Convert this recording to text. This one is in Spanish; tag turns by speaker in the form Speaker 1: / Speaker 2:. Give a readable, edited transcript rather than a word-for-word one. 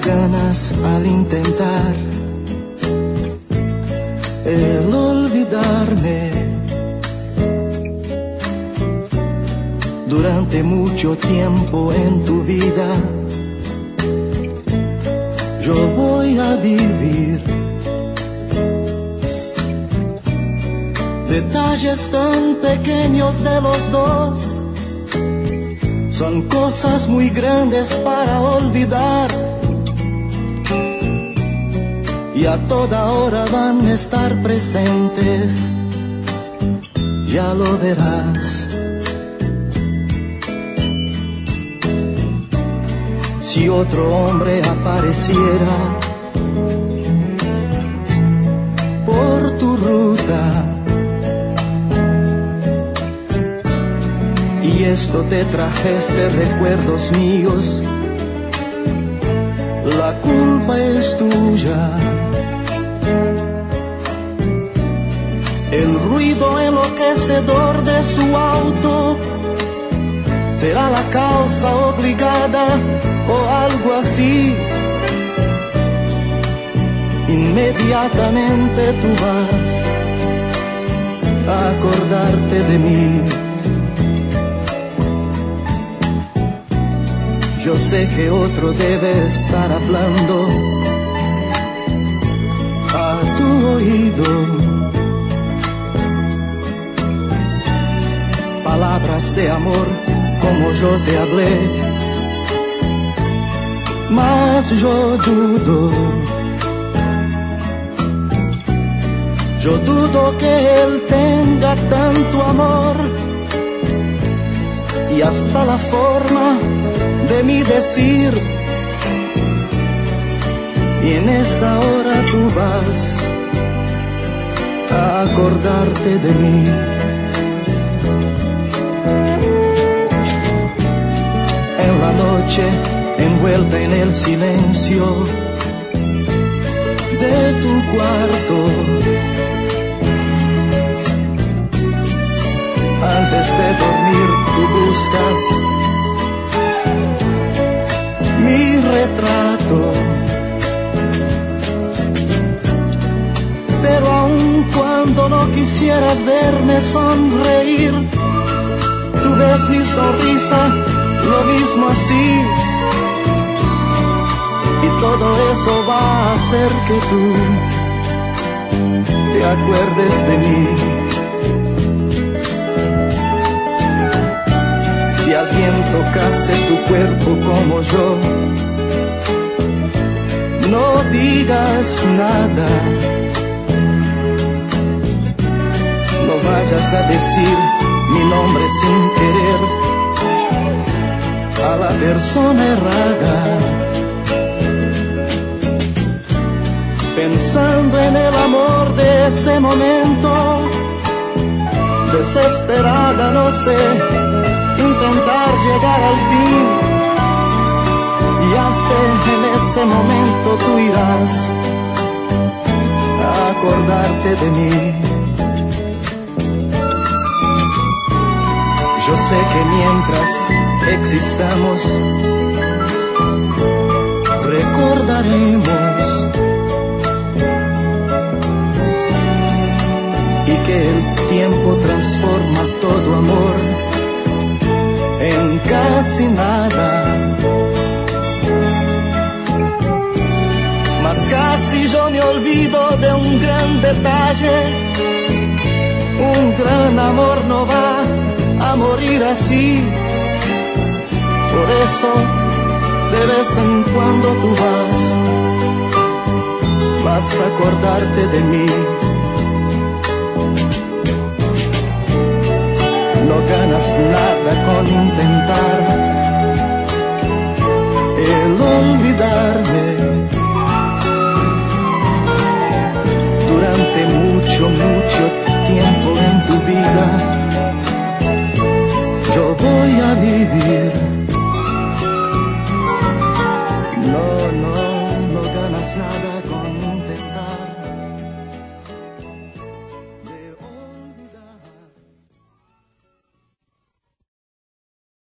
Speaker 1: ganas al intentar el olvidarme. Durante mucho tiempo en tu vida yo voy a vivir detalles tan pequeños de los dos. Son cosas muy grandes para olvidar y a toda hora van a estar presentes, ya lo verás. Si otro hombre apareciera por tu ruta y esto te trajese recuerdos míos, la culpa es tuya. El ruido enloquecedor de su auto será la causa obligada o algo así. Inmediatamente tú vas a acordarte de mí. Yo sé que otro debe estar hablando a tu oído palabras de amor como yo te hablé, mas yo dudo que él tenga tanto amor y hasta la forma de mi decir, y en esa hora tú vas a acordarte de mí. En la noche, envuelta en el silencio de tu cuarto, antes de dormir tú buscas mi retrato, pero aun cuando no quisieras verme sonreír, tú ves mi sonrisa lo mismo así, y todo eso va a hacer que tú te acuerdes de mí. Si alguien tocase tu cuerpo como yo, no digas nada, no vayas a decir mi nombre sin querer a la persona errada. Pensando en el amor de ese momento, desesperada no sé, intentar llegar al fin, y hasta en ese momento tú irás a acordarte de mí. Yo sé que mientras existamos recordaremos, y que el tiempo transforma todo amor en casi nada. Mas casi yo me olvido de un gran detalle, un gran amor no va a morir así. Por eso de vez en cuando tú vas a acordarte de mí. No ganas nada con intentar el olvidarme.